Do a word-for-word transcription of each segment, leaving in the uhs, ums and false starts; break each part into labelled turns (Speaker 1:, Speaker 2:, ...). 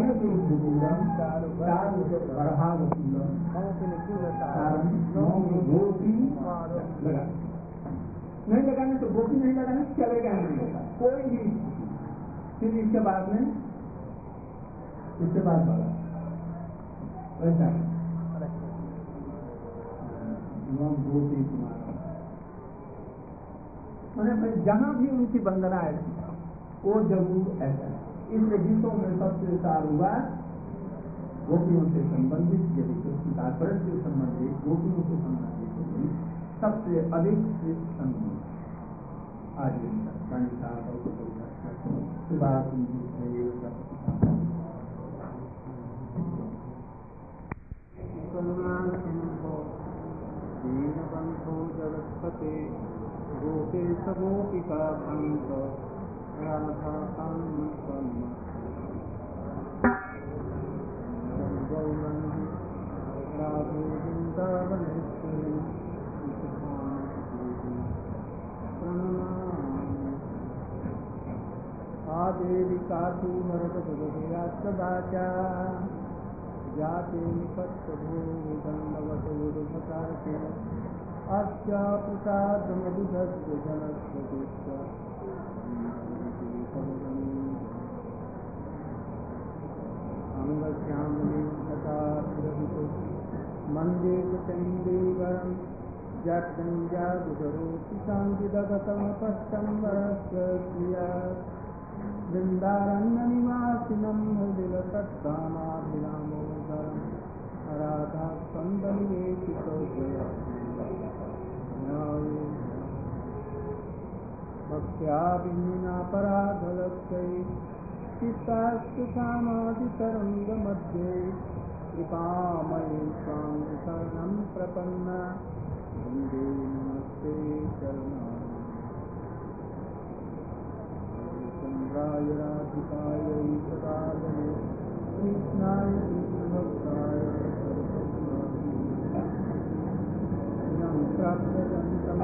Speaker 1: विरुद्धूलम चारुप्रभावूलम गोपी लगा नहीं लगाने तो गोपी नहीं लगाने चलेगा नहीं कोई भी। फिर इसके बाद में इसके बाद बोला वैसा गोपी तुम्हारा मैंने जहां भी उनकी वंदना है वो जरूर ऐसा है। इसलिए गीतों में सबसे सार हुआ गोपियों से संबंधित यदि कृष्ण तात्पर्य से संबंधित गोपियों से संबंधित सबसे अधिक संबंधित आज
Speaker 2: दीनबन्धो जगत्पते गोपेश गोपिका भक्त राधा राधे वृंदावनेश्वरी आदेवी कातु मरद भगवत्या जाते निपत्तभूदंडवत गुरुभकारते अस्या प्रसाद मधुधस्य जनस्वतीश्च अंगश्यामली तथा मंदे चंडीगरं जगन्जागुरोति संविदगतमपष्टम्बरस्य क्रिया वृन्दारण्यनिवासिनं हृदिलसत्कामाभिरामोदरं राधा स्कन्दनिवेशितो भक्त्या विहीनापराधलक्ष्यै चित्तास्तु सामाधितरङ्गमध्ये कृपामये स्वां शरणं प्रपन्ना वन्दे नमस्ते चरणारि चन्द्राय राधिकायै सदागमे कृष्णाय कृष्णभक्ताय यं प्राप्तजन्तं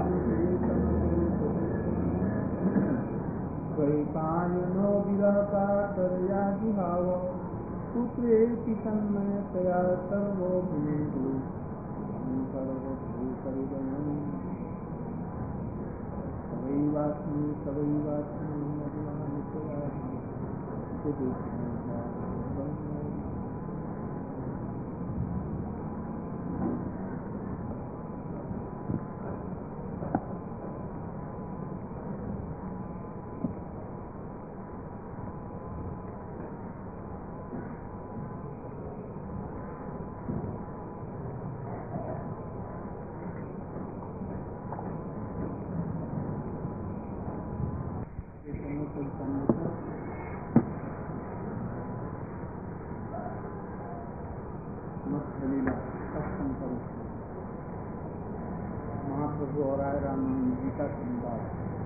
Speaker 2: द्वैपायनो विरहकातर्यादिभाव पुत्रेति तन्मयतया सर्वो भूतो सर्वभूतहृदयं सदैवास्मि सदैवास्मि महाप्रभु और आय राम जी का संवाद।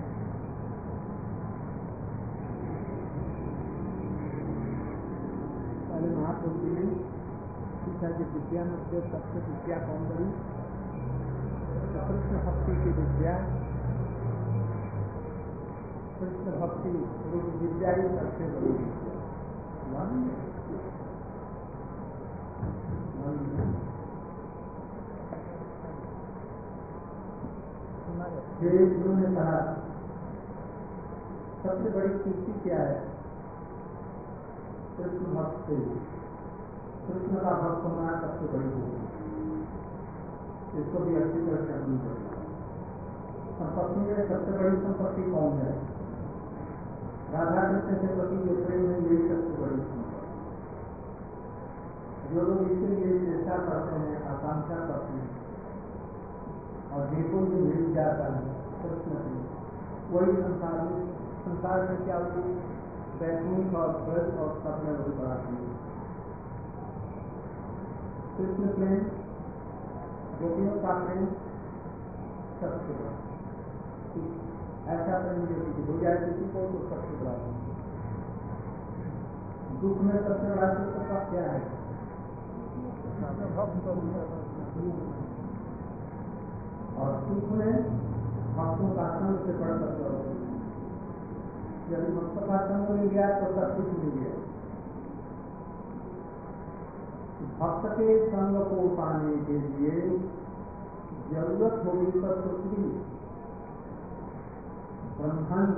Speaker 2: पहले महाप्रभु जी ने पूछा कि विद्या मध्य सबसे विद्या कौन बड़ी? कृष्ण भक्ति की विद्या, कृष्ण भक्ति विद्या ही सबसे बड़ी विद्या। ने कहा सबसे बड़ी कीर्ति क्या है? कृष्ण भक्त से कृष्ण का भक्त होना सबसे बड़ी होगी। इसको भी अच्छी तरह से समझ पड़ेगा। संपत्ति में सबसे बड़ी संपत्ति कौन है? राधा कृष्ण के प्रति जो प्रेम है यही सबसे बड़ी संपत्ति। जो लोग इसके लिए चेष्टा करते हैं, आकांक्षा करते हैं और देखो जो मिल जाता है कृष्ण से, वही संसार में संसार में क्या होती है? वैकुंठ और ब्रज और सब में वही बढ़ाती है। कृष्ण प्रेम, गोपियों का प्रेम सबसे बड़ा। ऐसा प्रेम यदि हो जाए किसी को तो सबसे बड़ा। दुख में सबसे बड़ा दुख का क्या है? और सुख में भक्तों का संग से बड़ा तत्व। यदि भक्तों का संग मिल गया तो सब कुछ मिल गया। भक्त के संग को पाने के लिए जरूरत होगी तो पृथ्वी, ब्रह्मांड,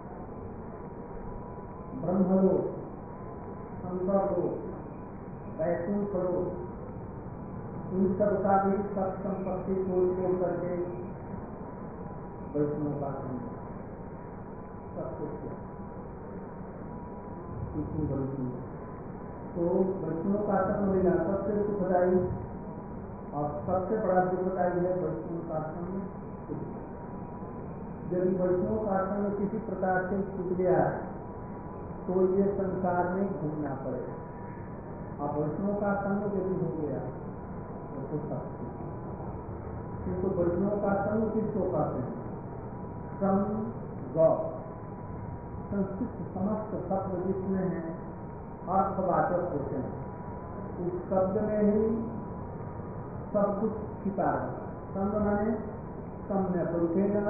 Speaker 2: ब्रह्मलोक, संसारलोक, वैकुंठ लोक, इन सब का भी सब संपत्ति को छोड़ करके वैष्णव का संग सब कुछ तो वैष्णव का संग मिला सबसे सुखदायी और सबसे बड़ा दुखदायी है वैष्णव का संग। यदि वैष्णव का संग किसी प्रकार से छूट गया तो ये संसार में घूमना पड़ेगा। अब वैष्णव का संग यदि हो गया तो सब, किंतु वैष्णव का संग किसको कहते हैं? संग गौ संस्कृत समस्त शब्द जिसमें है अर्थवाचक होते हैं, उस शब्द में ही सब कुछ छिपा है। संग माने सम्य पुरुषेण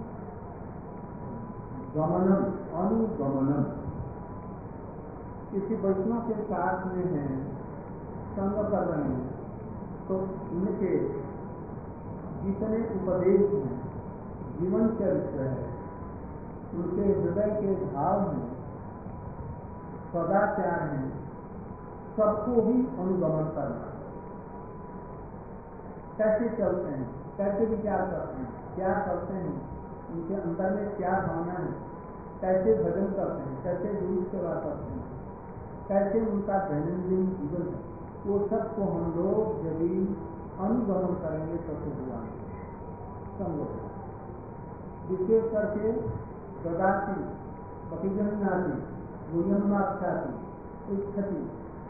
Speaker 2: गमनम अनुगमनम, किसी वैष्णव के साथ में है संग कर रहे हैं तो उनके जितने उपदेश हैं, जीवन चरित्र है, उनके हृदय के भाव हैं, सदाचार हैं, सबको ही अनुगमन करना। कैसे चलते हैं, कैसे विचार करते हैं, क्या करते हैं, उनके अंदर में क्या भावना है, कैसे भजन करते हैं, कैसे गुरु सेवा करते हैं, कैसे उनका दैनंदिन जीवन है, वो सबको हम लोग यदि अनुगमन करेंगे तो हुआ संग। विशेष करके गदाती पतिजन्यादि गुयन्माख्याति इच्छति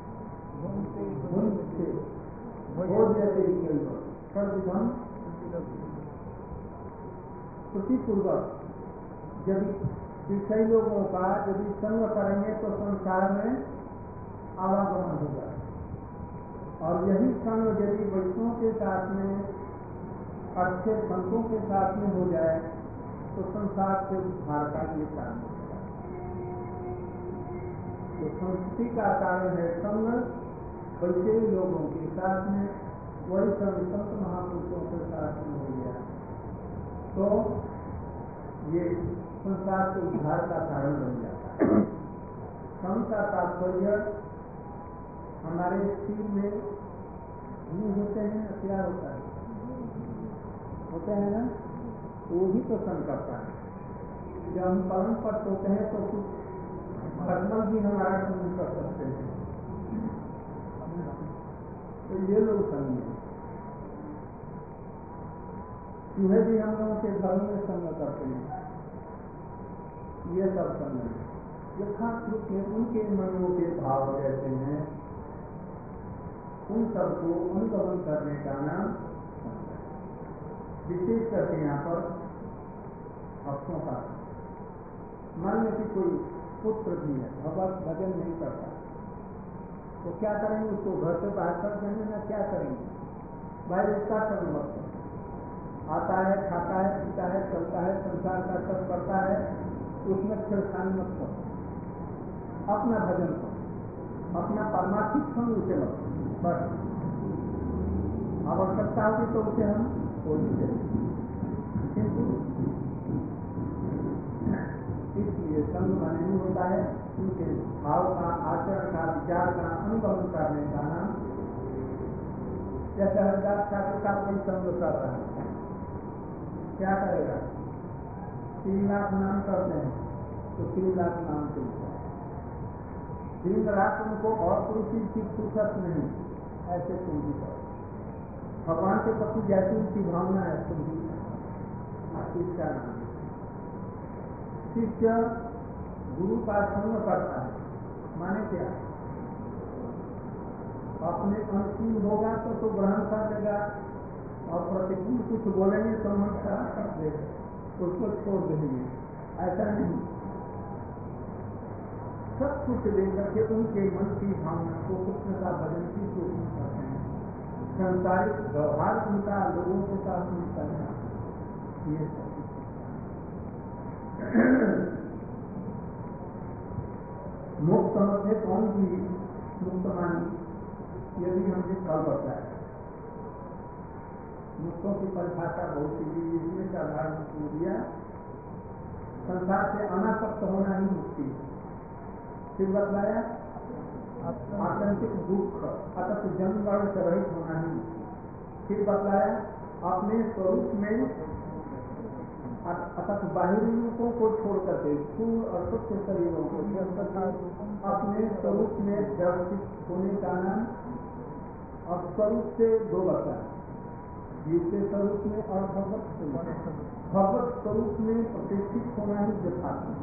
Speaker 2: भुंसे भोज्यते सर्वविधम प्रतिपूर्वक यदि विषय लोगों का यदि संग करेंगे तो संसार में आवागमन होगा। और यही संग यदि वैष्णव के साथ में, अच्छे संतों के साथ में हो जाए तो संसार से उद्धार का ये कारण होगा। तो संस्कृति का कारण है संग, वैसे लोगों के साथ में, वही संग संत महापुरुषों के साथ में हो गया तो ये संसार के उद्धार का कारण बन जाता है। संग का तात्पर्य हमारे शरीर में नहीं होते हैं, हथियार होता है, होते हैं ना, वो भी तो संग करता है। जब हम पलंग पर सोते हैं तो कुछ खटमल भी हमारा संग कर सकते हैं, तो ये लोग संग हैं। चूहे भी हम लोगों के घर में संग करते हैं, ये सब संग है। यथार्थ में उनके मनों के भाव रहते हैं, उन सबको अनुगमन करने का नाम संग है। विशेष करके यहाँ पर भक्तों का, मान लें कि कोई पुत्र भी है, भगवत भजन नहीं करता तो क्या करेंगे? उसको घर से बाहर कर देंगे ना क्या करेंगे? भाई उसका संग मत करो। आता है, खाता है, पीता है, चलता है, संसार का सब करता है, उसमें छेड़खानी मत करो। अपना भजन करो, अपना परमार्थिक संग उसे मत करो, बस। आवश्यकता होगी तो उसे हम छोड़ देंगे। किंतु इसलिए संग माने नहीं होता है उनके भाव का, आचरण का, विचार का अनुगमन करने का नाम। जैसे हरिदास ठाकुर का कोई संग कर रहा है, क्या करेगा? तीन लाख नाम करते हैं तो तीन लाख नाम चलता है, तीन लाख उनको और कोई चीज की फुर्सत नहीं, ऐसे तुम भी करो। भगवान के प्रति जैसी उनकी भावना है तुम भी इसका नाम। शिष्य गुरु का संग करता है, माने क्या? अपने अनुकूल होगा तो तो ग्रहण कर लेगा और प्रतिकूल कुछ बोलेंगे तो मन खराब कर देगा, उसको छोड़ देंगे। ऐसा नहीं, सब कुछ लेकर के उनके मन की भावना को कृष्ण का भजन की कोशिश करते हैं। संसारिक व्यवहार उनका लोगों के साथ में करना, ये सब मुक्त मध्य कौन भी मुक्त मानी, ये भी हमने कल बताया। मुक्तों की परिभाषा बहुत सीधी, इसमें साधारण दिया संसार से अनासक्त होना ही मुक्ति। फिर बतलाया आतंकिक दुख अतः जन्म मरण से रहित होना ही मुक्ति। फिर बतलाया अपने स्वरूप में अतः बाहरी रूपों को छोड़ करके स्थूल और सूक्ष्म शरीरों को अपने स्वरूप में व्यवस्थित होने का नाम। और स्वरूप से दो बता, जीव के स्वरूप में और भगवत स्वरूप भगवत स्वरूप में प्रतिष्ठित होना ही यथार्थ।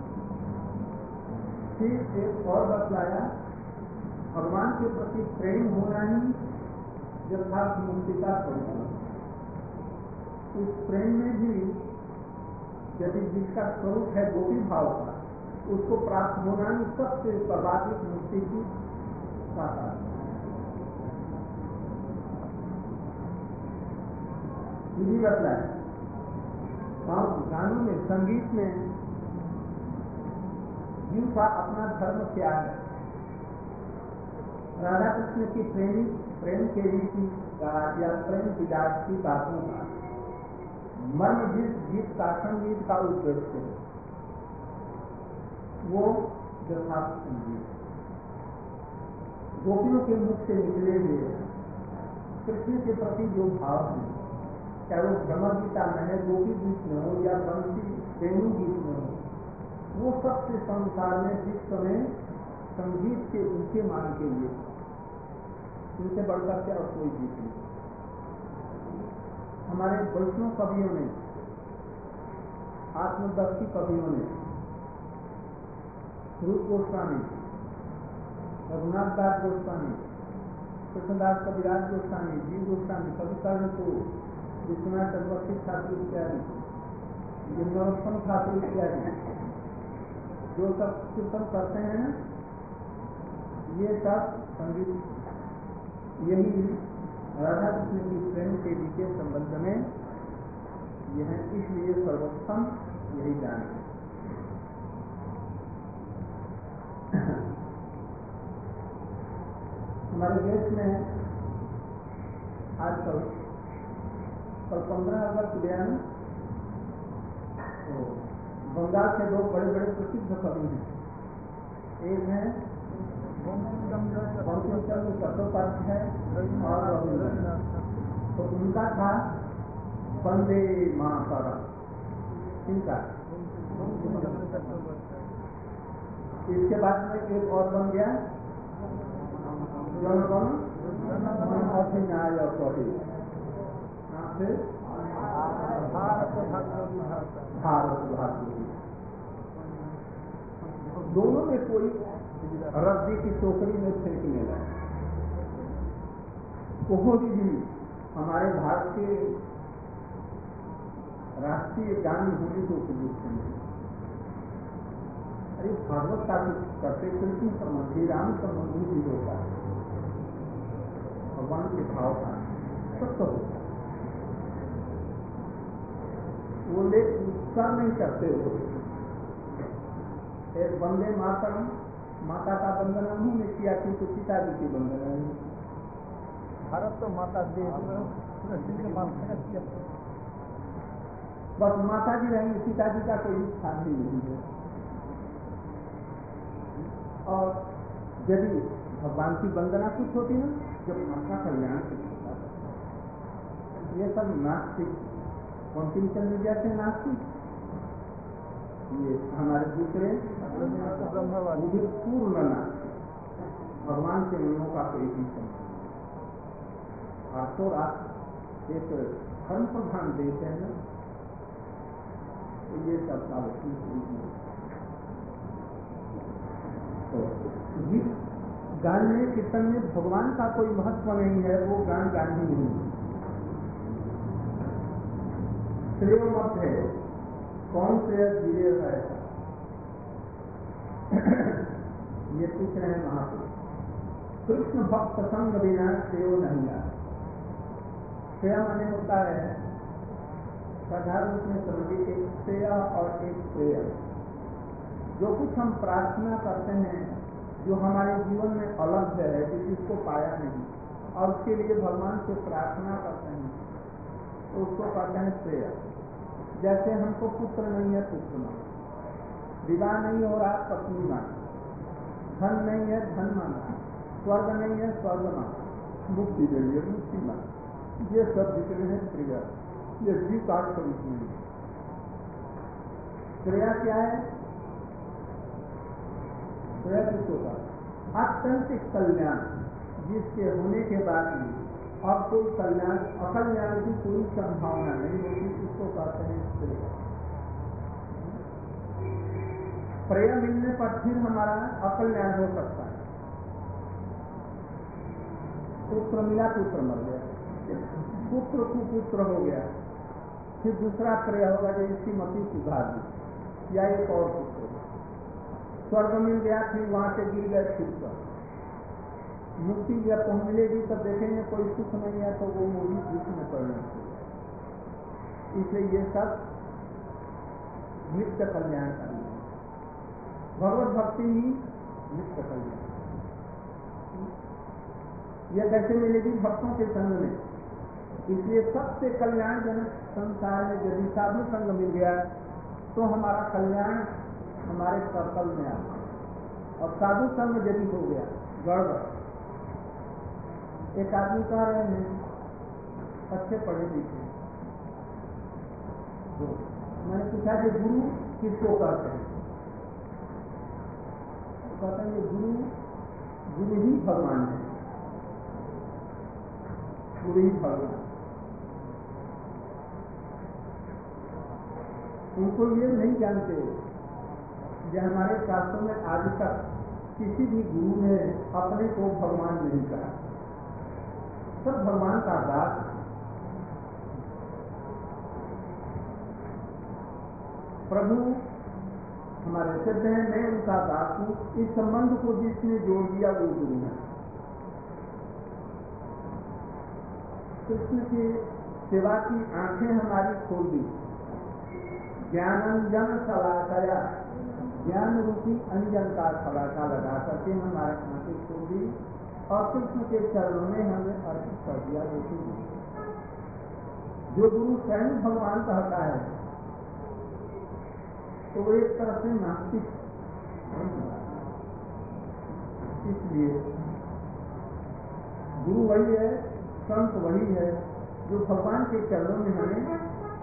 Speaker 2: फिर एक और बतलाया भगवान के प्रति प्रेम होना ही यथार्थ मुक्ति का स्वरूप। उस प्रेम में भी यदि जिसका स्वरूप है गोपी भाव का, उसको प्राप्त होना ही सबसे सर्वाधिक मुक्ति की साकार। विधि बतलाए और गानों में संगीत में जीव का अपना धर्म क्या है। राधा कृष्ण की प्रेमी प्रेम के रीति या प्रेम विलास की बातों का मर्म जिस गीत का संगीत का उद्देश्य है वो यथार्थ संगीत। गोपियों के मुख से निकले हुए कृष्ण के प्रति जो भाव है, चाहे वो भ्रमर गीता में है, गोपी गीत में हो या बंसी वेणु गीत में हो, वो सबसे संसार में जिस समय संगीत के ऊंचे मान के लिए उनसे बढ़कर के और कोई गीत नहीं। हमारे वैष्णव कवियों ने, आत्मदर्शी कवियों ने, रूप गोस्वामी, रघुनाथ दास गोस्वामी, कृष्णदास कविराज गोस्वामी, जीव गोस्वामी, कवि कर्णपुर, विश्वनाथ चक्रवर्ती ठाकुर इत्यादि, नरोत्तम ठाकुर इत्यादि जो सब कीर्तन करते हैं, ये सब संगीत यही राधा कृष्ण की प्रेम के विषय संबंध में यह है, इसलिए सर्वोत्तम यही जाने। हमारे देश में आजकल कल पंद्रह अगस्त गया ना, तो बंगाल के दो बड़े बड़े प्रसिद्ध कवि हैं। एक है बंकिम चंद्र चट्टोपाध्याय और रविन्द्रनाथ। तो उनका था वंदे मातरम, इनका। इसके बाद में एक और बन गया जनगण मन अधिनाय कवि, भारत भाग्य। दोनों में कोई रद्दी की टोकरी में फेंकने लगे। कोहली भी हमारे भारत के राष्ट्रीय गान होने को उपयुक्त नहीं। अरे भागवत का करते कृष्ण संबंधी, राम संबंधी भी होता है, भगवान के भाव का सब तो होता है। वो ले कर नहीं करते हो। एक वंदे मातरम, माता का वंदना उन्होंने किया क्योंकि सीता जी की वंदना नहीं।
Speaker 1: भारत तो माता देश
Speaker 2: बस माता जी रहेंगे, सीता जी का कोई स्थान ही नहीं है। और यदि भगवान की वंदना कुछ होती ना, जब माता कल्याण कुछ होता था। ये सब नास्तिक, बंकिम चंद्र जैसे नास्तिक, ये हमारे दूसरे वो भी पूर्ण नास्तिक, भगवान के नियमों का कोई भी संबंध। रातों रात एक धर्म प्रधान देश है ना, तो ये सब आवश्यक तो जिस गान में कीर्तन में भगवान का कोई महत्व नहीं है, वो गान गान ही नहीं। श्रेय मत है, कौन श्रेय जीरे है, ये पूछ रहे हैं महापुरुष। कृष्ण भक्त संग बिना श्रेय नहीं आता। श्रेय माने होता है साधारण रूप में समझिए, एक श्रेय और एक श्रेय। जो कुछ हम प्रार्थना करते हैं, जो हमारे जीवन में अलग है, जिसको पाया नहीं,
Speaker 1: और उसके लिए भगवान से प्रार्थना करते हैं तो उसको कहते हैं प्रेय। जैसे हमको पुत्र नहीं है पुत्र मांगा, विवाह नहीं हो रहा पत्नी मांगा, धन नहीं है धन मांगा, स्वर्ग नहीं है स्वर्ग मांगा, मुक्ति के लिए मुक्ति मांगा। ये सब जितने हैं प्रिय, ये जीव काट कर इसमें प्रिया क्या है? प्रिया किसको का अत्यंत कल्याण, जिसके होने के बाद भी अब कोई कल्याण अकल्याण की कोई संभावना नहीं होती, इसको कहते हैं प्रिय। प्रिय मिलने पर फिर हमारा अकल्याण हो सकता है। पुत्र मिला पुत्र मर गया, पुत्र कुपुत्र हो गया, फिर दूसरा प्रिय होगा जो इसकी मति सुधार दी या एक और पुत्र। स्वर्ग मिल गया फिर वहां से गिर गए फिर स्वर्ग। मुक्ति जब पहुंच मिलेगी तब देखेंगे कोई सुख नहीं है तो वो मूली दुख में पड़ने चाहिए। इसलिए ये सब नित्य कल्याण करना, भगवत भक्ति ही नित्य कल्याण। यह कैसे मिलेगी? भक्तों के संग में। इसलिए सबसे कल्याणजनक संसार में यदि साधु संग मिल गया तो हमारा कल्याण हमारे सर्कल में आता है। और साधु संग यदि हो गया गड़बड़। एक आदमी कह रहे हैं अच्छे पढ़े लिखे, तो मैंने पूछा कि गुरु किसको कहते हैं? तो कहते हैं कि गुरु गुरु ही भगवान है, गुरु ही भगवान। उनको ये नहीं जानते कि हमारे शास्त्रों में आज तक किसी भी गुरु ने अपने को भगवान नहीं कहा, सब भगवान का दास। प्रभु हमारे सिद्ध हैं, मैं उनका दास हूं। इस संबंध को जिसने जोड़ दिया वो गुरु है। कृष्ण की सेवा की आंखें हमारी खोल दी, ज्ञानंजन सलाकया, ज्ञान रूपी अंजन का सलाका लगा करके हमारे आंखें खोल दी और कृष्ण के चरणों में हमें अर्पित कर दिया। जो गुरु स्वयं भगवान कहता है तो वो एक तरह से नास्तिक। इसलिए गुरु वही है, संत वही है जो भगवान के चरणों में हमें,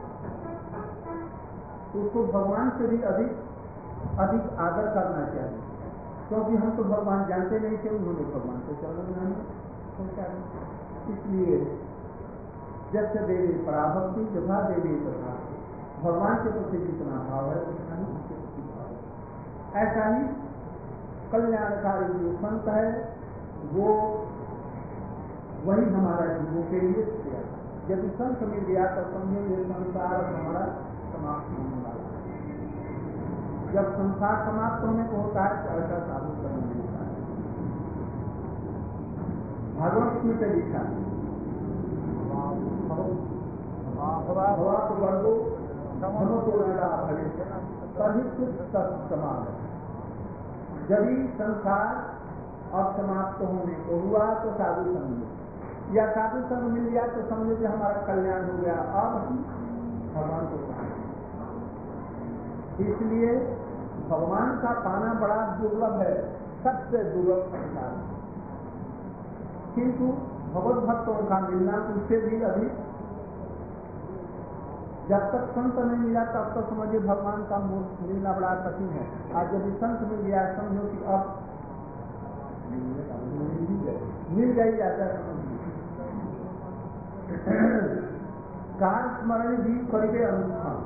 Speaker 1: उसको भगवान से भी अधिक अधिक आदर करना चाहिए, क्योंकि हम तो भगवान जानते नहीं थे, उन्होंने भगवान के चरणों में हमें पहुंचाया। इसलिए जब से देवी पराभक्ति जथा देवी तथा, भगवान के प्रति जितना भाव है उतना ही उसके प्रति भाव है। ऐसा ही कल्याणकारी जो संत है वो वही हमारा जीवों के लिए किया। यदि संत मिल गया तो समझेंगे संसार हमारा समाप्त होने वाला है। जब संसार समाप्त होने को होता है तो ऐसा साधु करना मिलता है। भागवत में से लिखा भवा तो वर्गो धर्म तो लड़ा भले तभी कुछ सत्समाज। जब संसार अब समाप्त होने को हुआ तो साधु संग या साधु संग मिल गया तो समझो कि हमारा कल्याण हो गया। अब हम भगवान को पाएंगे। इसलिए भगवान का पाना बड़ा दुर्लभ है, सबसे दुर्लभ संसार। किंतु भगवत भक्तों का मिलना उससे भी अधिक। जब तक संत नहीं मिला तब तक समझिए भगवान का मिलना बड़ा कठिन है। आज यदि संत मिल गया समझो कि अब मिल गई ऐसा समझिए। कार स्मरण भी करिए अनुष्ठान।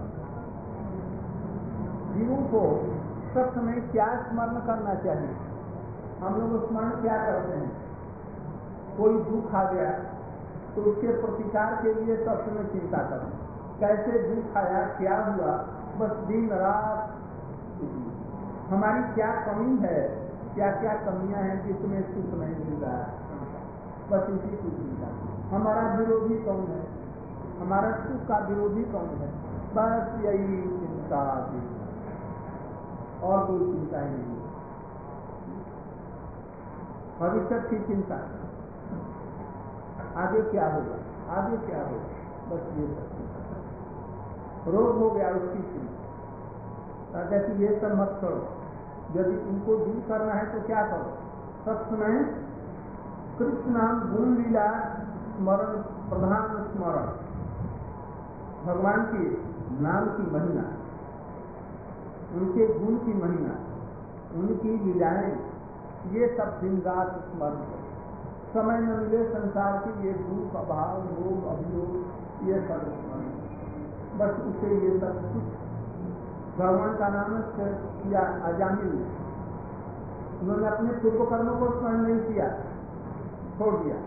Speaker 1: जीवों को सब समय क्या स्मरण करना चाहिए? हम लोग स्मरण क्या करते हैं? कोई दुख आ गया तो उसके प्रतिकार के लिए सब समय चिंता करें, कैसे दुख आया, क्या हुआ, बस दिन रात हमारी क्या कमी है, क्या क्या कमियां हैं जिसमें सुख नहीं मिल रहा है, बस इसी की चिंता। हमारा विरोधी कौन है, हमारा सुख का विरोधी कौन है, बस यही चिंता थी और कोई चिंता ही नहीं। भविष्य की चिंता, आगे क्या होगा, आगे क्या होगा, बस ये सब चिंता। रोग हो गया उसकी चिंता, जैसे ये सब मत करो, यदि इनको दूर करना है तो क्या करो, सब समय कृष्ण नाम गुण लीला स्मरण, प्रधान स्मरण, भगवान के नाम की महिमा, उनके गुण की महिमा, उनकी लीलाएं, ये सब दिन रात स्मरण करो। समय न मिले संसार की ये दुख अभाव रोग अभियोग ये सब स्मरण, बस उसे ये सब कुछ भगवान का नाम किया। अजामिल उन्होंने अपने पूर्व कर्मों को स्मरण नहीं किया, छोड़ दिया।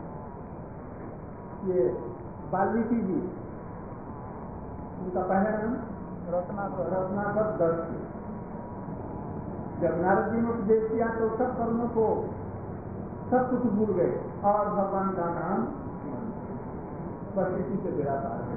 Speaker 1: ये वाल्मीकि जी, उनका पहला नाम रत्नाकर, रत्नाकर दर्शी। जब नारद जी ने उपदेश किया तो सब कर्मों को सब कुछ भूल गए और भगवान का नाम, बस इसी से बेड़ा पार है।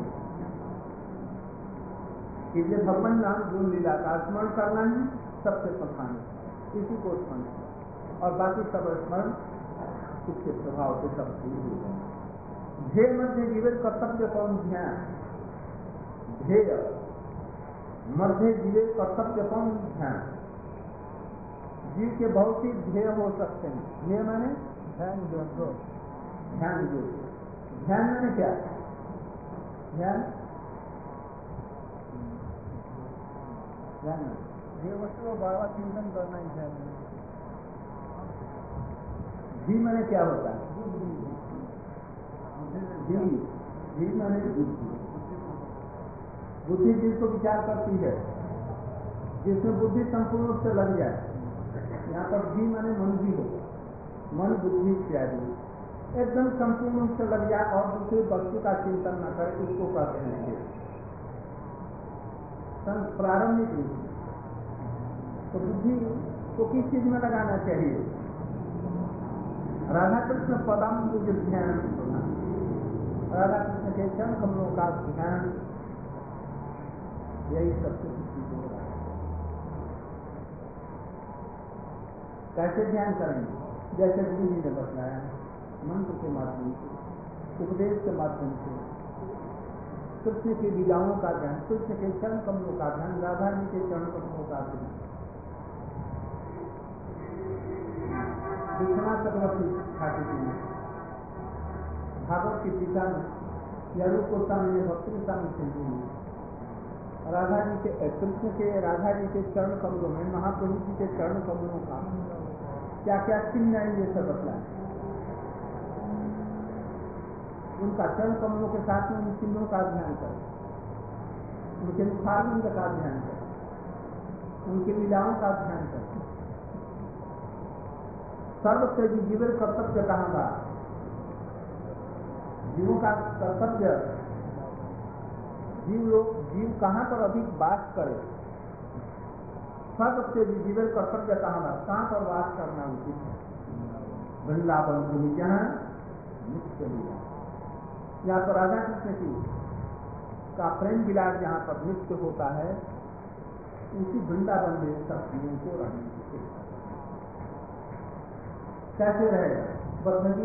Speaker 1: इसलिए भगवान नाम गुण लीला का स्मरण करना ही सबसे प्रधान है, इसी को स्मरण और बाकी सब स्मरण उसके प्रभाव से सब दूर हो जाए। ध्येय मध्य जीवन कर्तव्य कौन ध्यान, ध्येय मध्य जीवन कर्तव्य कौन ध्यान। जीव के बहुत ही ध्येय हो सकते हैं। ध्येय माने ध्यान जो, ध्यान जो, ध्यान माने क्या, ध्यान ध्यान ये वस्तु को बार बार चिंतन करना ही ध्यान। जी माने क्या होता है, जी जी माने बुद्धि, बुद्धि जिसको विचार करती है, जिसमें बुद्धि संपूर्ण रूप से लग जाए। यहाँ पर जी माने मन भी होगा, मन बुद्धि इत्यादि एकदम संपूर्ण रूप से लग जाए और दूसरे वस्तु का चिंतन न करे, उसको कहते हैं। प्रारंभिक रूप तो बुद्धि को किस चीज में लगाना चाहिए, राधा कृष्ण पदम मुझे ध्यान, राधा कृष्ण के चरण कमलों का ध्यान, यही सबसे बुद्धि हो रहा है। कैसे ध्यान करेंगे, जैसे गुरु जी ने बताया, मंत्र के माध्यम से, उपदेश के माध्यम से, कृष्ण की लीलाओं का ध्यान, कृष्ण के चरण कमलों का ध्यान, राधा जी के चरण कमलों का ध्यान। विश्वनाथ चक्रवर्ती ठाकुर जी ने भागवत की टीका में या रूप गोस्वामी ने भक्ति गोस्वामी सिंधु में राधा जी के, कृष्ण के राधा जी के चरण कमलों में महाप्रभु जी के चरण कमलों का क्या क्या चिन्ह है ये सब बतलाए। उनका चरण कमलों के साथ में उन चिन्हों का ध्यान करें, उनके मुखारविंद का ध्यान करें, उनकी लीलाओं का ध्यान करें। सर्वस्य जीवन कर्तव्य कहाँ का, जीवों का कर्तव्य, जीव लोग जीव कहाँ पर अधिक वास करे, सर्वस्य जीवन कर्तव्य कहाँ का, कहाँ पर वास करना उचित है। वृंदावन भूमि जहाँ नित्य लीला, यहाँ पर राधा कृष्ण की का प्रेम विलास जहाँ पर नित्य होता है, उसी वृंदावन में सब जीवों को रहने की कैसे रहेगा। बद्धगी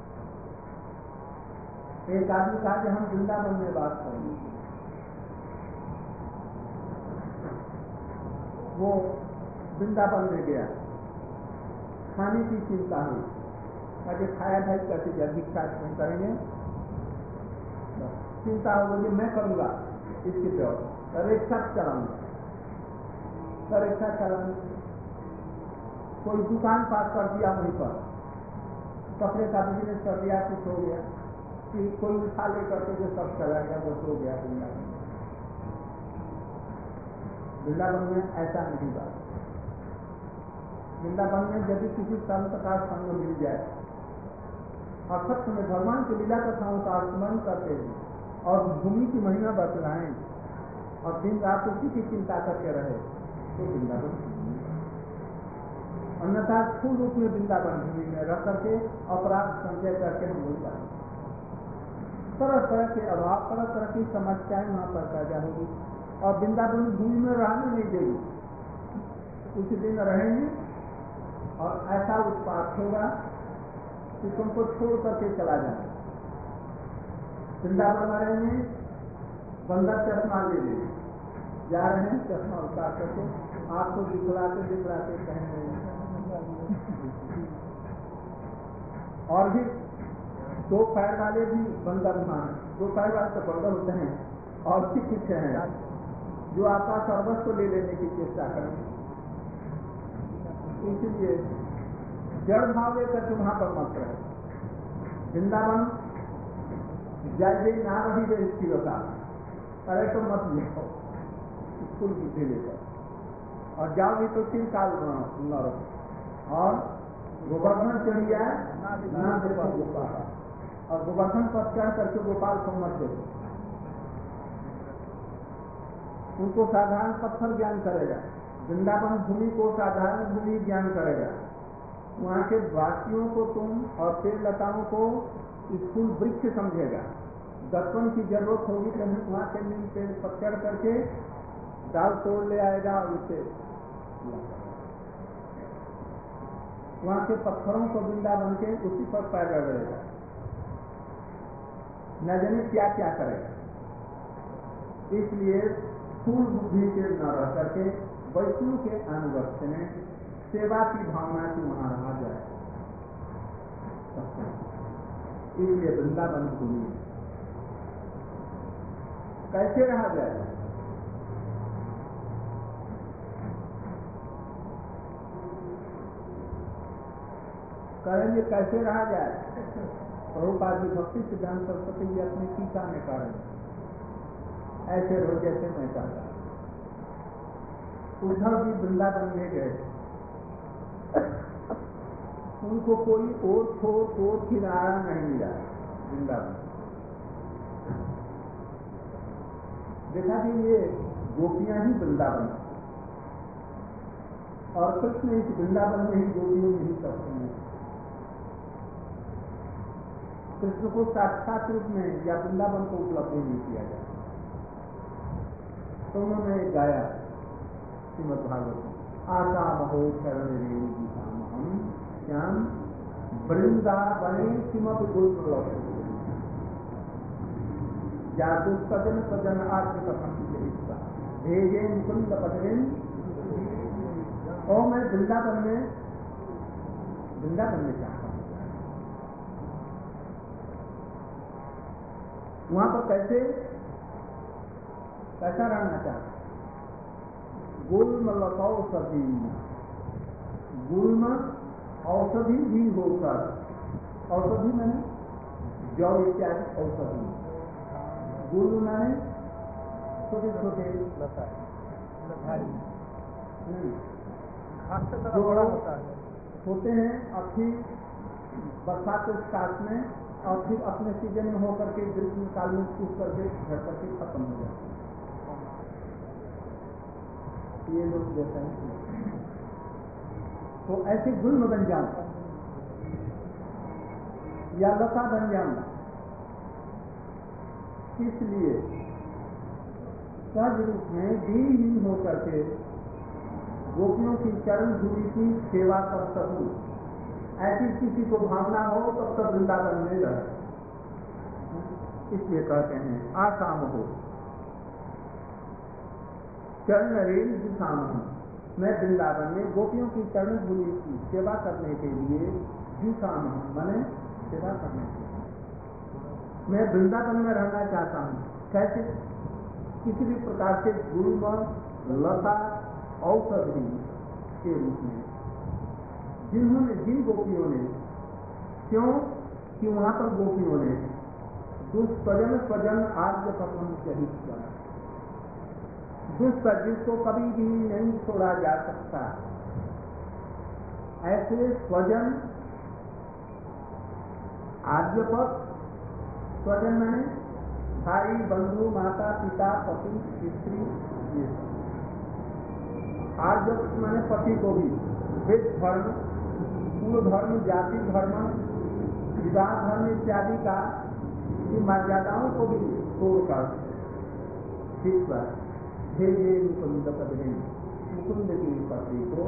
Speaker 1: एक आदमी कहा कि हम वृंदावन में बात करेंगे, वो वृंदावन में गया, खाने की चिंता हुई, ताकि खाया भाई कैसे भिक्षा करेंगे, चिंता हो गई मैं करूंगा इसकी तरफ, रिक्शा चलाऊंगा, तो रिक्शा चलाने कोई दुकान पास कर दिया, वहीं पर कपड़े का बिजनेस कर दिया, कुछ हो गया, कि कोई उठा लेकर के जो सब चला गया, वो हो गया वृंदावन। वृंदावन में ऐसा नहीं बात। वृंदावन में यदि किसी संत का संग मिल जाए और सत्य में भगवान की लीला कथाओं का स्मरण करते हैं और भूमि की महिमा बतलाएं और दिन रात उसी की चिंता करके रहे, तो वृंदावन। अन्यथा स्थूल रूप में वृंदावन भूमि में रह करके अपराध संचय करके हम लोग जाएंगे, तरह तरह के अभाव, तरह तरह की समस्याएं वहां पर पैदा होगी और वृंदावन भूमि में रहने नहीं देगी। कुछ दिन रहेंगे और ऐसा उत्पात होगा कि तुमको छोड़ करके चला जाए, वृंदावन में रहेंगे, बंदर चश्मा ले ले जा रहे हैं, चश्मा उतार करके आपको दिखलाते दिखलाते कह रहे हैं। और भी दो पैर वाले भी बंदर मान, दो पैर वाले तो बंदर होते हैं, और भी कुछ हैं जो आपका सर्वस्व ले लेने की चेष्टा करें। इसलिए जड़ भाव लेकर के वहां पर मत रहे। वृंदावन जय जय ना रही गई स्थिरता, अरे तो मत लिखो स्कूल बुद्धि लेकर, और जाओ भी तो तीन काल न रखो। और गोवर्धन चढ़िया ना देखो गोपाल, और गोवर्धन पर चढ़ करके गोपाल को मत देखो। उनको साधारण पत्थर ज्ञान करेगा, वृंदावन भूमि को साधारण भूमि ज्ञान करेगा। वहाँ के वासियों को तुम और पेड़ लताओं को स्कूल वृक्ष समझेगा। दर्पण की जरूरत होगी तो वहाँ के नीम पेड़ पर चढ़ करके डाल तोड़ ले आएगा और उसे वहाँ के पत्थरों को वृंदावन के उसी पर पैर रगड़ेगा, न जाने क्या क्या करेगा। इसलिए स्थूल बुद्धि से न रह करके वैष्णव के अनुगत्य में सेवा की भावना की वहां रहा जाए। इसलिए वृंदावन भूमि कैसे रहा जाए? कहेंगे कैसे रहा जाए? प्रभुपाद जी भक्ति सिद्धांत सरस्वती जी अपनी टीका में कह रहे हैं, ऐसे हो जैसे मैं चाहता। उद्धव जी वृंदावन में गए, उनको कोई और छोर छोर किनारा नहीं मिला वृंदावन। देखा कि ये गोपियां ही वृंदावन, और कृष्ण इस वृंदावन में ही गोपियों में ही करते हैं। कृष्ण को साक्षात रूप में या वृंदावन को उपलब्ध नहीं किया जाए। तो उन्होंने गाया श्रीमद् भागवत, आशा महो शरण रेणु हम श्याम वृंदावने किमपि गुरुकुल जातु सजन सजन आत्म कथम भेजे मुकुंद पदवीन। और मैं वृंदावन में वृंदावन में चाहता हूँ। वहां पर कैसे कैसा रहना चाहता? गुल्म औषधि, गुल्म औषधि भी होकर, औषधि मैंने जौ इत्यादि औषधि, गुल्म मैंने छोटे छोटे जो होते हैं, और फिर बरसात के काट में, और फिर अपने सीजन में होकर के ग्रीष्म काल में सूख करके झड़ करके खत्म हो जाते हैं। ये लोग देते हैं। तो ऐसे गुल्म बन जाऊंगा या लता बन जाऊंगा। इसलिए सहज रूप में दीनहीन होकर के गोपियों की चरण धूलि की सेवा कर सकूं, ऐसी किसी को भावना हो तब तक वृंदावन में रहे। इसलिए कहते हैं आसाम हो चरण रेल दिशाम हूँ, मैं वृंदावन में गोपियों की चरण धूलि की सेवा करने के लिए जुसाम हूँ, मैंने सेवा करने के लिए मैं वृंदावन में रहना चाहता हूँ। कैसे? किसी भी प्रकार से गुल्म लता औषधि के रूप में, जिन्होंने जिन गोपियों ने, क्यों कि वहां पर गोपियों ने दुष्पजन स्वजन आद्य पतन शहीद किया। दुष्ट जिसको कभी भी नहीं छोड़ा जा सकता, ऐसे स्वजन आद्यपत, स्वजन मैंने भाई बंधु माता पिता पति स्त्री, ये आद्यपत मैंने पति को भी वेद धर्म, कुल धर्म, जाति धर्म, विवाह धर्म इत्यादि का मर्यादाओं को भी तोड़कर ठीक पर भेजे मुकुंद पदवी, मुकुंद की पति को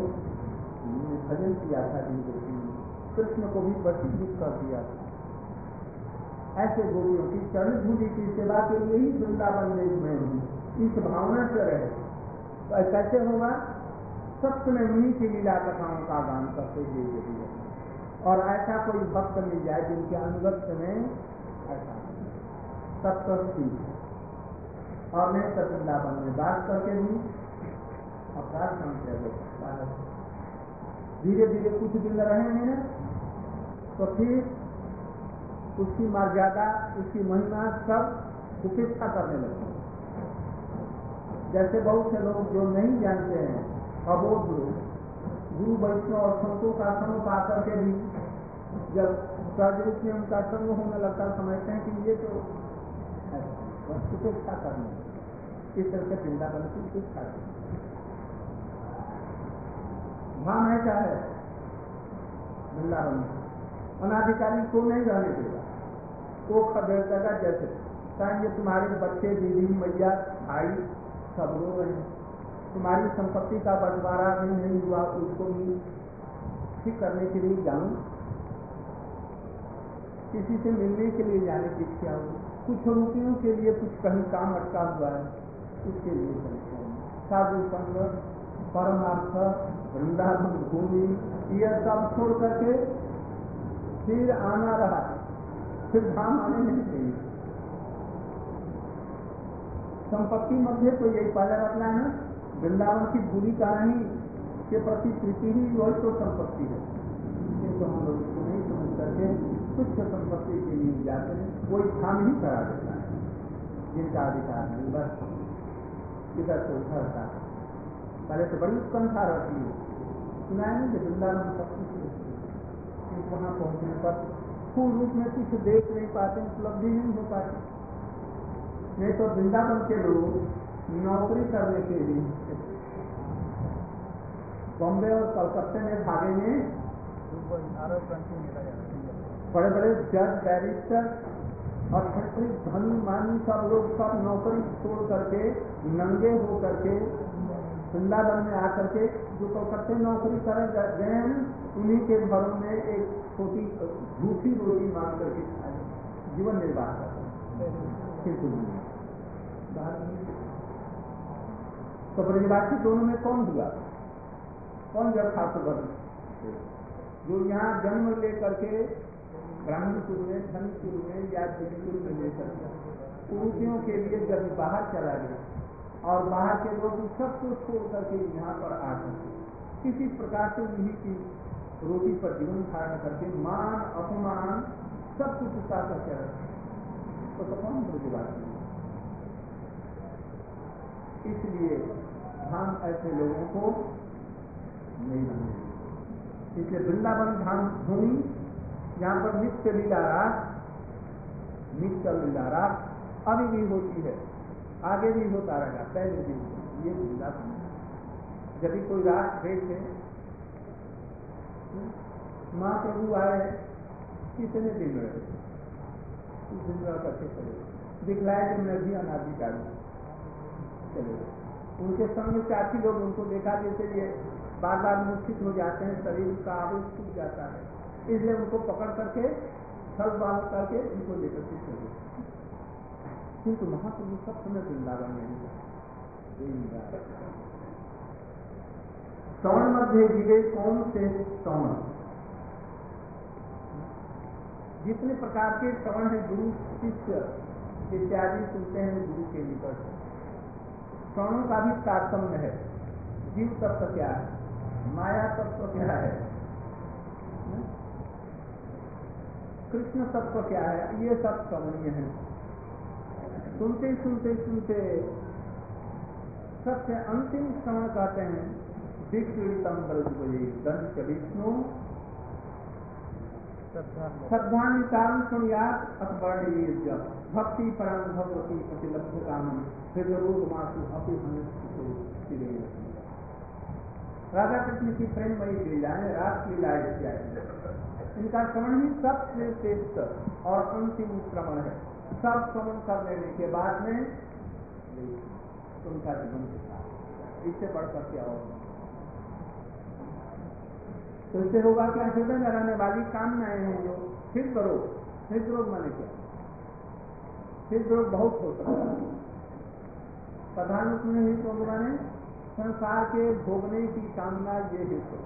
Speaker 1: भजन किया था, जिनको कृष्ण को भी वशीभूत कर दिया था। ऐसे गोपियों की चरण धूलि की सेवा के लिए ही वृंदावन में मैं हूँ, इस भावना से रहे। तो कैसे होगा? सत्य उन्हीं की लीला कथाओं का गान करते हुए यही है। और ऐसा कोई भक्त मिल जाए जिनके अनुगत्य में ऐसा सत्य और मैं तो वृंदावन में बात करके भी अपराध संचय हो सकता है। धीरे धीरे कुछ दिन रहेंगे तो फिर उसकी मर्यादा, उसकी महिमा सब उपेक्षा करने लगते हैं। जैसे बहुत से लोग जो नहीं जानते हैं, अबोध लोग, गुरु वैष्णव और संतों का संग पा करके भी जब सहज रूप में उनका संग होने लगता समझते हैं कि ये तो उपेक्षा करने, इस तरह से वृंदावन की उपेक्षा करने धाम है। क्या है वृंदावन में? अनाधिकारी को नहीं रहने देगा, वो खबर देगा। जैसे कहेंगे तुम्हारे बच्चे, दीदी, मैया, भाई सब रो रहे हैं, तुम्हारी संपत्ति का बंटवारा भी नहीं हुआ, उसको भी ठीक करने के लिए जाऊं, किसी से मिलने के लिए जाने की इच्छा हो, कुछ रुपयों के लिए कुछ कहीं काम अटका हुआ है, उसके लिए चलते हैं। साधु संग, परमार्थ, वृंदावन भूमि, यह सब छोड़ करके फिर आना रहा, फिर धाम आने नहीं चाहिए। संपत्ति मध्य तो यही पहले रखना है, वृंदावन की बुरी कहानी के प्रति प्रीति ही वही तो संपत्ति है। किंतु हम लोग इसको नहीं समझ करके कुछ संपत्ति के लिए जाते हैं, कोई धाम ही करा देता है जिनका अधिकार नहीं, बस इधर से उधर का। पहले तो बड़ी उत्कंठा रहती है, सुना है कि वृंदावन सब कुछ, वहां पहुंचने पर पूर्ण रूप में कुछ देख नहीं पाते, उपलब्धि नहीं हो पाती। नहीं तो वृंदावन के लोग नौकरी करने के लिए बॉम्बे और कलकत्ते में भागेंगे, बड़े बड़े जज, बैरिस्टर और धनी मानी सब लोग सब नौकरी छोड़ करके नंगे हो करके वृंदावन में आकर के जो कलकत्ते नौकरी करे गए हैं, उन्हीं के घरों में एक छोटी झूठी रोटी मांग करके खाए, जीवन निर्वाह करते हैं। तो ब्रजवासी दोनों में कौन हुआ? कौन यथार्थ वर्ण? जो यहाँ जन्म लेकर के ब्राह्मण कुल में, धन कुल में या कुल में लेकर कुरुतियों के लिए जब बाहर चला गया और बाहर के लोग सबको छोड़ करके यहाँ पर आ करके किसी प्रकार से उन्हीं की रोटी पर जीवन धारण करके मान अपमान सब कुछ उठा करके रखे, तो, तो कौन ब्रजवासी? इसलिए हम ऐसे लोगों को नहीं मानेंगे। इसलिए वृंदावन धाम भूमि, यहाँ पर नित्य लीला रात, नित्य लीला रात अभी भी होती है, आगे भी होता रहेगा, पहले भी ये वृंदावन। यदि कोई रात देखे महाप्रभु आए, कितने दिन रहे, कुछ दिन रह करके चले, दिखलाए कि मैं भी अनाधिकारी चले। उनके संग साथी लोग उनको देखा जैसे ये बार बार मूर्छित हो जाते हैं, शरीर का आवेश टूट जाता है, इसलिए उनको पकड़ करके थल बांध करके उनको लेकर के चले। किंतु महाप्रभु सब समय वृंदावन में ही। श्रवण मध्य जीवे कौन से श्रवण, जितने प्रकार के श्रवण है, गुरु शिष्य इत्यादि सुनते हैं गुरु के निकट, श्रवणों का भी तारतम्य है। जीव तत्व क्या है, माया तत्व क्या है, कृष्ण तत्व क्या है, ये सब श्रवणीय है। सुनते सुनते सुनते सबसे अंतिम श्रवण कहते हैं विक्रीतम ब्रजबली दंश विष्णु श्रद्धानुसार सुनियात अकबर्णी भक्ति परम भगवती प्रतिलब्ध कामम हृदय मासु अपि हमें। राधा कृष्ण की प्रेममयी लीलाएं, रास लीलाएं इत्यादि, इनका श्रवण ही सबसे श्रेष्ठ और अंतिम श्रवण है। सब श्रवण कर लेने के बाद में उनका जीवन के साथ इससे बढ़कर के और तो इससे होगा क्या, हृदय में रहने वाली कामनाएं हैं जो फिर करो, फिर करो माने क्या, हृदरोग बहुत हो सकता है। प्रधान रूप में ही तो माने संसार के भोगने की कामना ये है तो।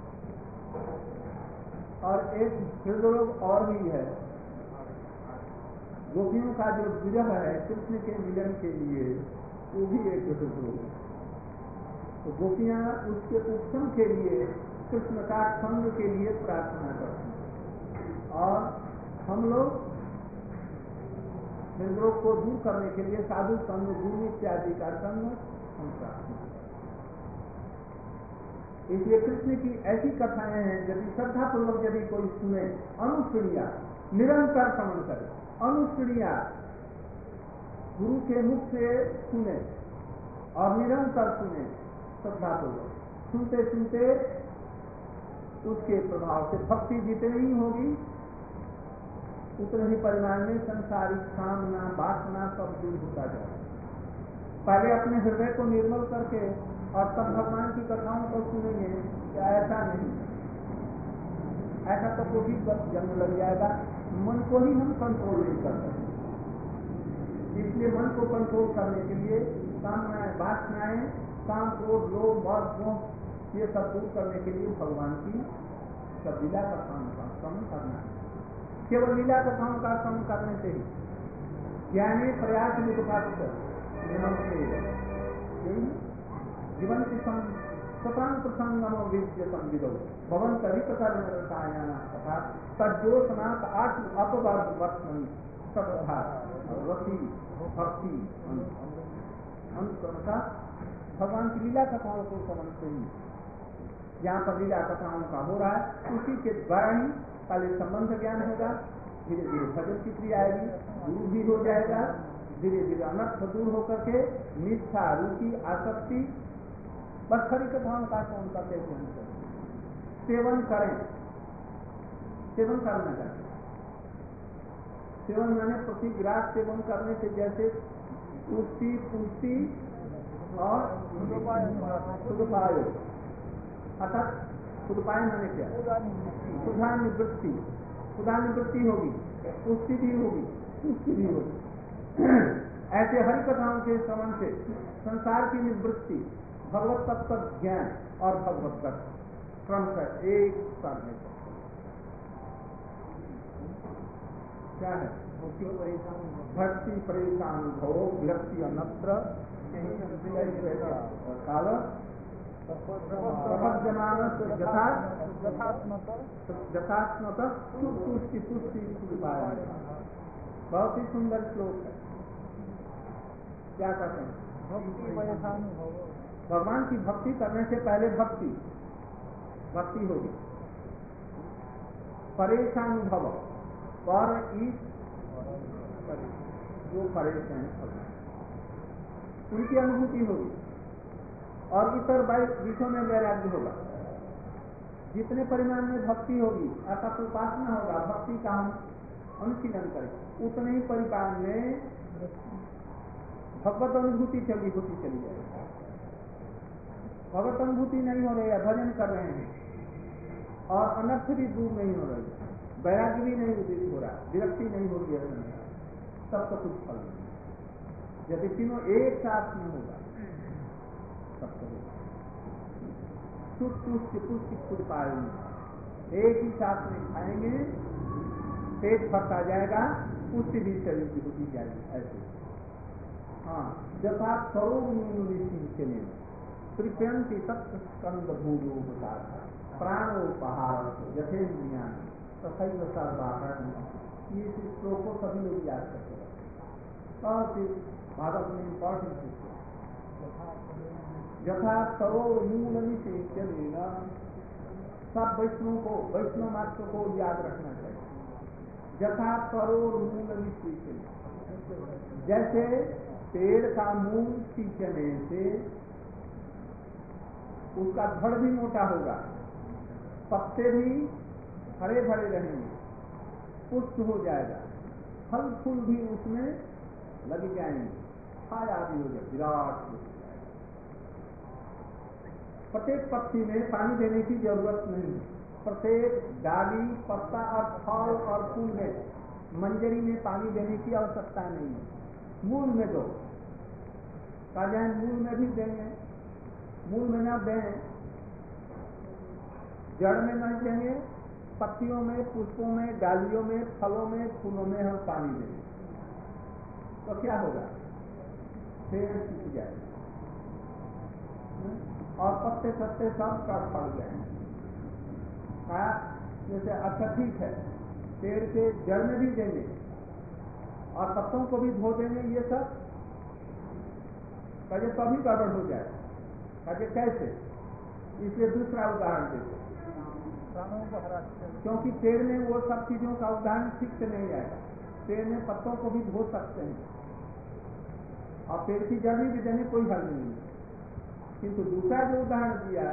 Speaker 1: और एक हृदरोग और भी है, गोपियों का जो विरह है कृष्ण के मिलन के लिए, वो भी एक हृदरोग है। तो गोपियां उसके उपशम के लिए कृष्ण का संग के लिए प्रार्थना करती हैं, और हम लोग हृदरोग को दूर करने के लिए साधु संग, गुरु इत्यादि का संग हम प्रार्थना करते हैं। इसलिए कृष्ण की ऐसी कथाएं हैं, यदि श्रद्धा पूर्वक यदि कोई सुने, अनुष्ठिया निरंतर श्रवण करे, अनुष्ठिया गुरु के मुख से सुने और निरंतर सुने श्रद्धा पूर्वक, सुनते सुनते उसके प्रभाव से भक्ति जितनी ही होगी उतने ही परिमाण में संसारिक कामना वासना सब दूर होता जाए। पहले अपने हृदय को निर्मल करके और तब भगवान की कथाओं को सुनेंगे, क्या ऐसा नहीं? ऐसा तो कोई जन्म लग जाएगा, मन को ही हम कंट्रोल नहीं कर सकते। इसलिए मन को कंट्रोल करने के लिए कामनाएं, वासनाएं, काम, क्रोध, लोभ और मोह ये सब दूर करने के लिए भगवान की सब लीला कथाओं का श्रवण करना है। केवल लीला कथाओं का श्रवण करने से ही ज्ञानी प्रयास जीवन की स्वतंत्र संगम विद्य संविदो भवन कवि प्रकरण तथा तजोषनाथ आत्म अपवर्ग वर्तन सदधा रति भक्ति अनुकरणता भगवान की लीला कथाओं को समझते ही, यहाँ पर लीला कथाओं का हो रहा है, उसी के द्वारा ही पहले संबंध ज्ञान होगा, धीरे धीरे भजन की क्रिया आएगी, गुरु भी हो जाएगा, धीरे धीरे अनर्थ दूर होकर के निष्ठा, रुचि, आसक्ति, बस हरि कथाओं का कौन करते सेवन करें, सेवन करना चाहिए। सेवन मैंने प्रति ग्रास सेवन करने से जैसे पुष्टि, पुष्टि और सुदुपाय, अर्थात सुदुपाय मैंने क्या, सुधा निवृत्ति, सुधा निवृत्ति होगी, पुष्टि भी होगी, पुष्टि भी होगी। ऐसे हरि कथाओं के श्रवण से संसार की निवृत्ति, भगवत तत्व ज्ञान और भगवत तत्व क्रम का एक साथ में क्या है, भक्ति परेशान भो विरक्ति अन्यत्र काल यथात्मक तुष्टि पुष्टि सुपाया। बहुत ही सुंदर श्लोक है। क्या कहते हैं, भक्ति परेशान भगवान की भक्ति करने से पहले भक्ति भक्ति होगी, परेशान भव पर जो परेशान उनकी अनुभूति होगी और इतर विषयों में वैराग्य होगा। जितने परिमाण में भक्ति होगी अर्थात उपासना होगा, भक्ति का हम अनुशीलन करें, उतने ही परिमाण में भगवत अनुभूति चली होती चली जाएगी। भगवत अनुभूति नहीं हो रही है, भजन कर रहे हैं और अनर्थ भी दूर नहीं हो रही, वैराग्य भी नहीं उदित हो रहा, विरक्ति नहीं हो रही है, तब तो कुछ फल नहीं। यदि तीनों एक साथ में होगा तब तो पुष्टि पुष्टि खुद पाएंगे, एक ही साथ में खाएंगे, पेट भरता जाएगा, पुष्टि भी शरीर की होती जाएगी। ऐसे हाँ, जथा सरोचने त्रिप्यंती सत्य स्कंद भूलो प्राणोपहार यथेन्द्रिया तथा सर्वाहरण। ये श्लोक को सभी लोग याद करते हैं, बहुत ही भारत में इम्पोर्टेंट है। यथा सरोवर मूल निषेचन, सब वैष्णव को, वैष्णव मात्र को याद रखना चाहिए। यथा सरोवर मूल निषेचन, जैसे पेड़ का मूल सींचने से उसका धड़ भी मोटा होगा, पत्ते भी हरे भरे रहेंगे, पुष्ट हो जाएगा, फल फूल भी उसमें लग जाएंगे, छाया भी हो जाए, विराट हो जाएगा। प्रत्येक पत्ती में पानी देने की जरूरत नहीं, प्रत्येक डाली, पत्ता और फल और फूल में मंजरी में पानी देने की आवश्यकता नहीं है, मूल में दो। कहा जाए मूल में भी देंगे, मूल में ना दें, जड़ में नहीं देंगे, पत्तियों में, पुष्पों में, डालियों में, फलों में, फूलों में हम पानी देंगे तो क्या होगा? पेड़ सूख जाएगा और पत्ते सत्ते सब कट पड़ जाएंगे। कहा जैसे अच्छा ठीक है, पेड़ के जड़ में भी देंगे और पत्तों को भी धो देंगे, ये सब कहे तभी गड़बड़ हो जाए। कहे कैसे? इसलिए दूसरा उदाहरण देते, क्योंकि पेड़ में वो सब चीजों का उदाहरण ठीक से नहीं आएगा। पेड़ में पत्तों को भी धो सकते हैं और पेड़ की जड़ भी देने कोई हल नहीं है, किंतु दूसरा जो उदाहरण दिया,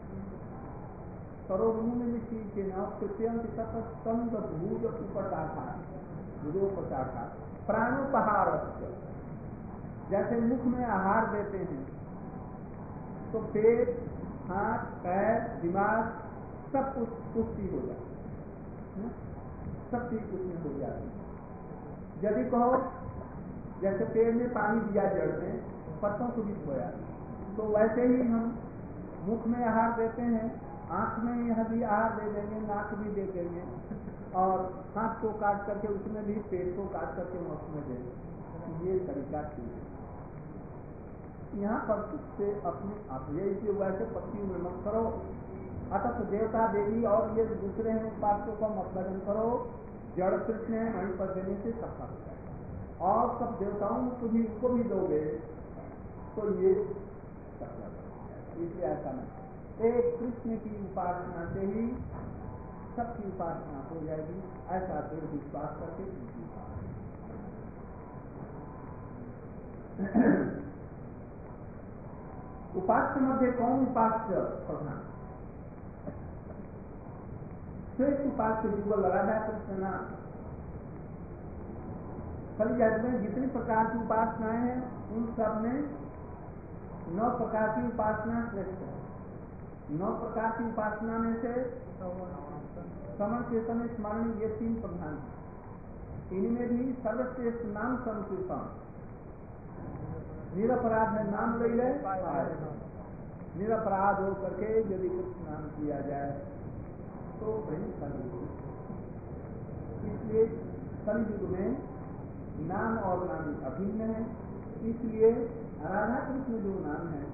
Speaker 1: सरोवरूमिनिशी के नाम कृत्यंत तत्स्कंद भूज उपटाखा भूजोपटाखा प्राणोपहार। जैसे मुख में आहार देते हैं तो पेट, हाथ, पैर, दिमाग सब कुछ पुष्टि हो जाती, सब चीज उसमें हो जाती है। यदि कहो जैसे पेड़ में पानी दिया, जड़ में पत्तों को भी धोया, तो वैसे ही हम मुख में आहार देते हैं, आंख में यह भी आहार दे देंगे, नाक भी दे देंगे और हाथ को काट करके उसमें भी, पेट को काट करके उसमें देंगे। ये तरीका ठीक है। यहाँ पर से अपने आप ये वैसे पत्तियों में मत करो, अतः देवता देवी और ये दूसरे हैं उपासकों का मत भजन करो, जड़ कृष्ण है वहीं पर देने से सब हो जाएगा। और सब देवताओं को भी उनको भी दोगे तो ये सफल हो जाएगा। इसलिए ऐसा नहीं, एक कृष्ण की उपासना से ही सबकी उपासना हो जाएगी, ऐसा दृढ़ विश्वास करके उनकी उपास्य मध्य कौन उपास्य प्रधान? श्रेष्ठ उपास्य युगल राधा कृष्ण नाम। कल जगत में जितनी प्रकार की उपासनाएं हैं उन सब में नौ प्रकार की उपासना श्रेष्ठ है। नौ प्रकार की उपासना में से श्रवण कीर्तन स्मरण ये तीन प्रधान है। इनमें भी सर्वश्रेष्ठ नाम संकीर्तन, निरपराध है, नाम ले ले निरपराध हो करके यदि कुछ नाम किया जाए तो वही कलयुग। इसलिए कलयुग में नाम और नामी अभिन्न है। इसलिए राधा कृष्ण जो नाम है,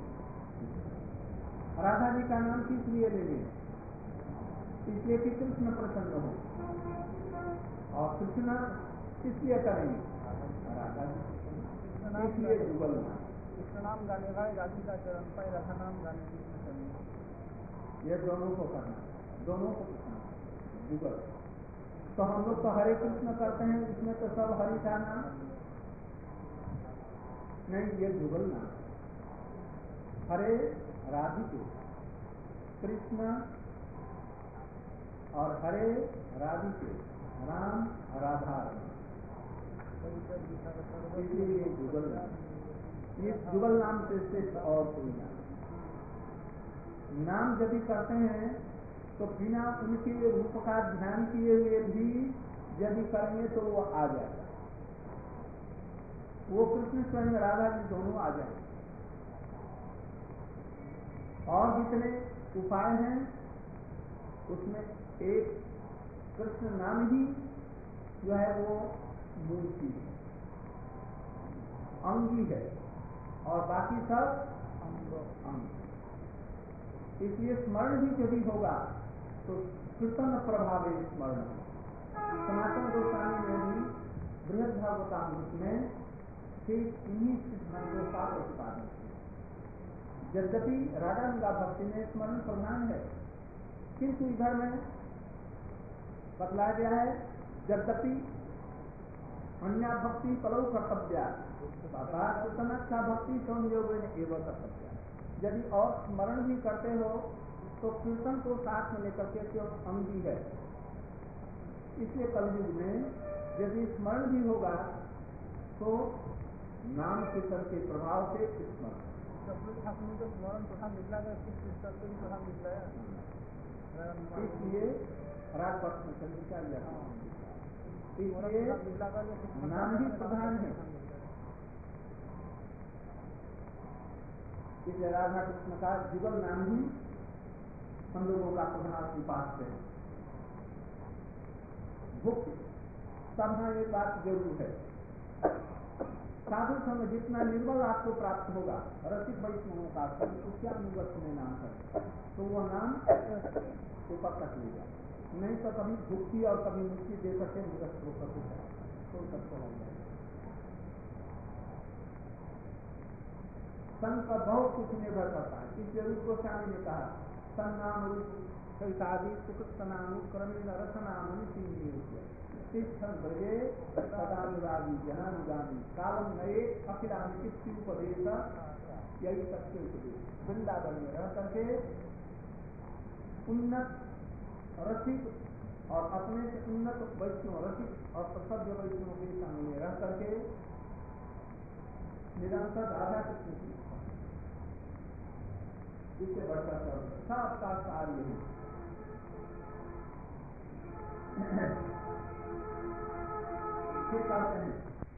Speaker 1: राधा जी का नाम किस लिए लेंगे? इसलिए कि कृष्ण प्रसन्न हो, और कृष्ण किस लिए करेंगे? राधा जी। इसलिए जुगल नाम,
Speaker 2: कृष्ण नाम गाने वाले राधिका चरण पर राधा नाम गाने की,
Speaker 1: ये दोनों को करना, दोनों को करना जुगल। तो हम लोग तो हरे कृष्ण करते हैं, इसमें तो सब हरि का नाम नहीं, ये जुगल नाम। हरे राधिके कृष्ण और हरे राधिके राम राधा, इसलिए ये जुगल नाम। इस जुगल नाम से श्रेष्ठ और कोई नाम नाम यदि करते हैं तो बिना उनके रूप का ध्यान किए हुए भी यदि करेंगे तो वो आ जाएगा, वो कृष्ण स्वयं राधा जी दोनों आ जाएंगे। और जितने उपाय हैं उसमें एक कृष्ण नाम ही जो है वो मूर्ति है, अंगी है, और बाकी सब अंग। इसलिए स्मरण भी यदि होगा तो कीर्तन प्रभाव स्मरण। सनातन गोस्वामी ने भी बृहद भागवतामृत में ठीक इन्हीं सिद्धांतों का प्रतिपादन किया। यद्यपि रागानुगा भक्ति में स्मरण प्रधान है, किंतु इधर में बतलाया गया है यद्यपि अन्य भक्ति पलव कर्तव्या कीर्तनक्षा भक्ति संयोग एवं कर्तव्या। यदि और स्मरण भी करते हो तो कीर्तन को साथ में लेकर के केवल अंगी है। इसलिए कलयुग में यदि स्मरण भी होगा तो नाम कीर्तन के प्रभाव से स्मरण।
Speaker 2: स्मरण प्रधान निकला प्रधान निकला।
Speaker 1: इसलिए राजपथ में चंद्रिका यह इसलिए नाम ही प्रधान है। इसलिए राधा कृष्ण का जुगल नाम ही हम लोगों का प्रधान उपास्य है। भुक्त साधना ये बात जरूर है। साधु संग जितना निर्मल आपको प्राप्त होगा रसिक वैष्णवों का संग उसके अनुगत में नाम है तो वह नाम ऊपर तक ले जाए, नहीं तो कभी भुक्ति और कभी मुक्ति दे सके निरस्त होकर के तो सबको हो जाए। संग का बहुत कुछ निर्भर करता है। इस रूप गोस्वामी ने कहा संनाम रूप सहितादि सुकृत नाम क्रमेण रथ नाम तिष्ठन ब्रजे सदानुरागी जनानुगामी कालम नए अखिलानी उपदेश यही सत्य उपदेश। वृंदावन में रह करके उन्नत रसिक और अपने से उन्नत वैष्णव रसिक और प्रसन्न वैष्णव के संग में रह करके निरंतर राधा कृष्ण की इससे बढ़कर सब सबका सार यही कहते हैं